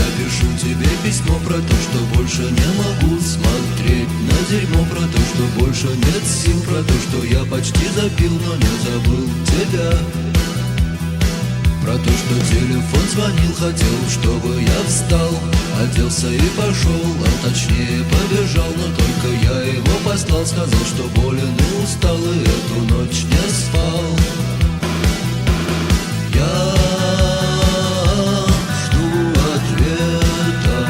напишу тебе письмо про то, что больше не могу смотреть на дерьмо, про то, что больше нет сил, про то, что я почти запил, но не забыл тебя. Про то, что телефон звонил, хотел, чтобы я встал, оделся и пошел, а точнее побежал, но только я его послал, сказал, что болен и устал, и эту ночь не спал. Я жду ответа,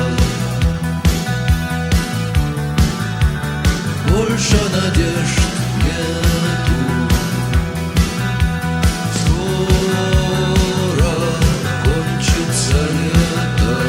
больше надежд нету. Скоро кончится лето.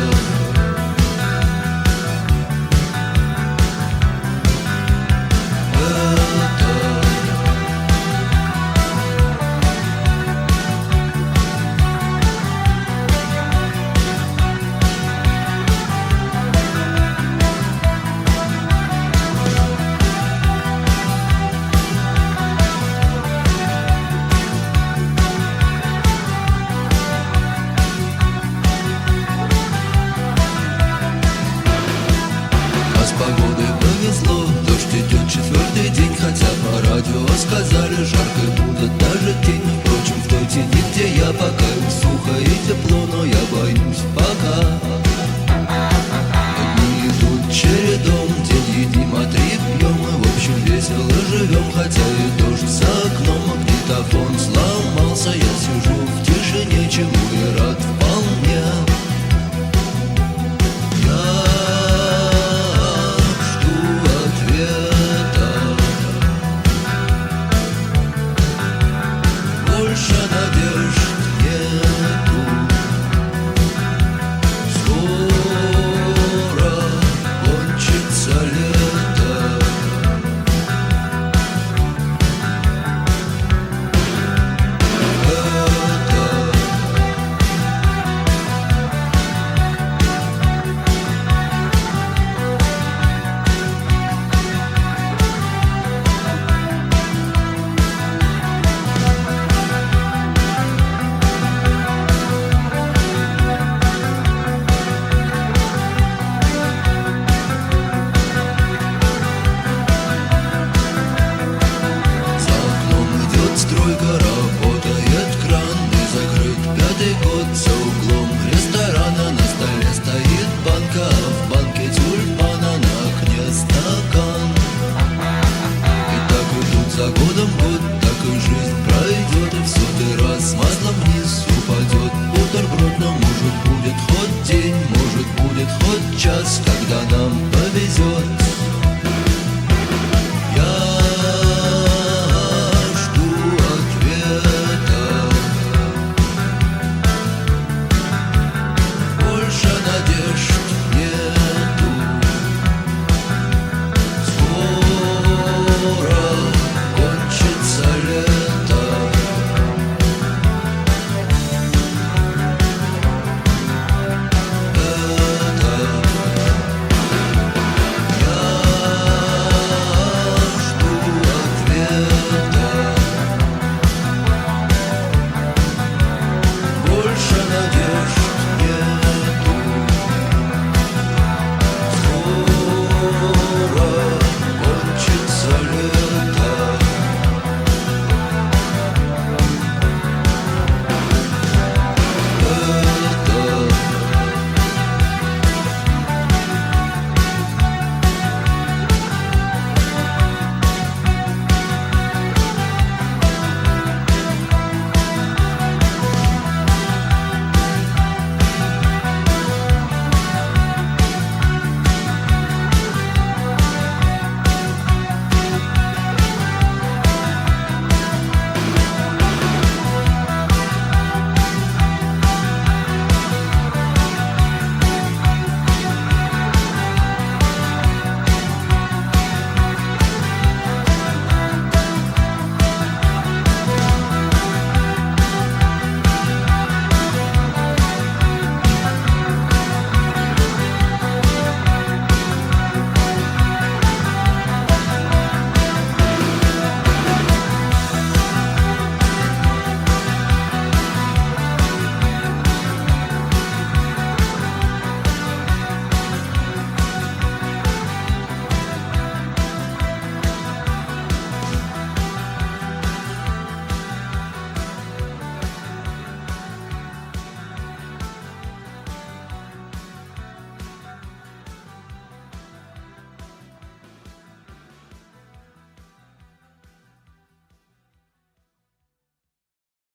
Погодой повезло, дождь идет 4-й день, хотя по радио сказали, жарко будет даже тень. Впрочем, в той тени, где я, пока сухо и тепло, но я боюсь пока. Дни идут чередом, день едим, а 3 пьем, и в общем весело живем, хотя и дождь за окном, магнитофон сломался, я сижу в тишине, чему и рад вполне. Больше надежд нету. Скоро кончится лето. Стройка, работает кран, и закрыт 5-й год. За углом ресторана на столе стоит банка, а в банке тюльпана, на окне стакан. И так идут за годом год, так и жизнь пройдет, и в 100-й раз масло вниз упадет. Бутерброд, но может будет хоть день, может будет хоть час, когда нам повезет.